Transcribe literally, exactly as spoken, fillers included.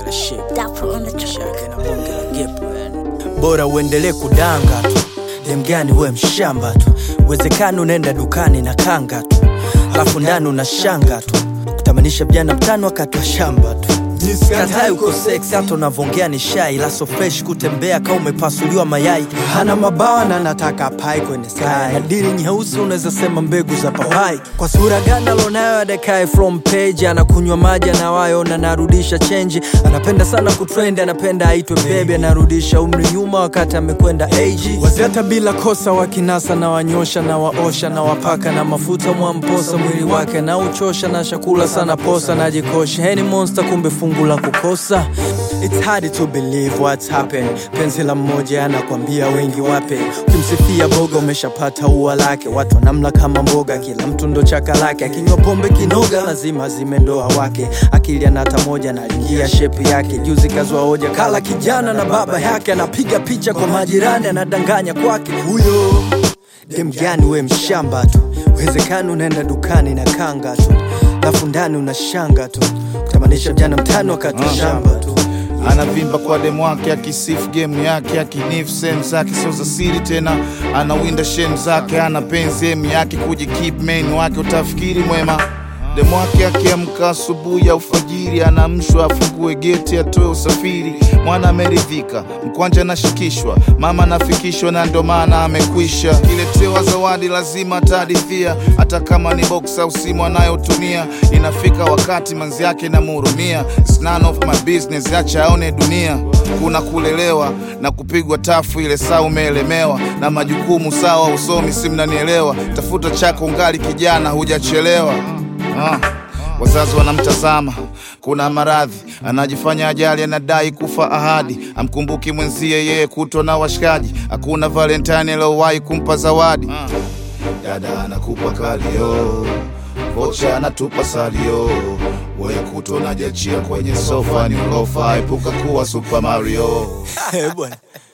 Bora uendelee kudanga tu, dem gani we mshamba tu. Uwezekano unaenda dukani na kanga tu, alafu ndani unashanga tu. Kutamanisha vijana mtano wakati wa shamba tu. Katai uko sex hata unavongea ni shy. La so fresh kutembea kama umepasuliwa mayai. Hana mabawa na nataka pai kwenye sky. Na dili nyeusi unaweza sema mbegu za papai. Kwa sura gani alonayo adekai from page. Anakunywa maji anawayo na narudisha change. Anapenda sana kutrend, anapenda aitwe baby. Anarudisha umri nyuma wakati amekwenda age. Waziata bila kosa wakinasa na wanyosha na waosha na wapaka na mafuta mwamposa mwili wake na uchosha na shakula sana posa na jikosha. Heni monster kumbe fungu la kukosa. It's hard to believe what's happened. Penzi la mmoja anakuambia wengi wape. Ukimsifia boga umeshapata ua lake. Watu wanamla kama mboga, kila mtu ndo chaka lake. Akinywa pombe kinoga lazima zimendoa wake. Akili anata moja na lingia shape yake. Juzi kazwa hoja kala kijana na baba yake. Anapiga picha kwa majirani anadanganya kwake. Huyo dem gani we mshamba tu. Uwezekano unaenda dukani na kanga tu, alafu ndani unashanga tu. Kutamanisha vijana mtano wakati wa shamba tu. Anavimba kwa demu wake, akisifu game yake, akinifu sehemu zake sio za siri tena. Anawinda shame zake, ana penzi emi yake kujikeep main wake utafikiri mwema. Demu wake akiamka asubuhi ya ufajiri, anamshwa afungue geti atoe usafiri. Mwana ameridhika, mkwanja anashikishwa, mama nafikishwa na ndo maana amekwisha. Kiletewa zawadi lazima atadithia, hata kama ni box au simu anayotumia. Inafika wakati manzi yake na mhurumia. It's none of my business, acha aone dunia. Kuna kulelewa na kupigwa tafu ile saa umeelemewa. Na majukumu sawa usomi si mnanielewa. Tafuta chako ungali kijana hujachelewa. Ah, wazazi wanamtazama, kuna maradhi, anajifanya ajali, anadai kufa ahadi. Amkumbuki mwenzie yeye kutwa na washikaji. Hakuna Valentine alowahi kumpa zawadi. Dada anakupa kalio, vocha anatupa salio. Wewe kutwa unajachia kwenye sofa ni ulofa. Epuka kuwa Super Mario. Eh bwana.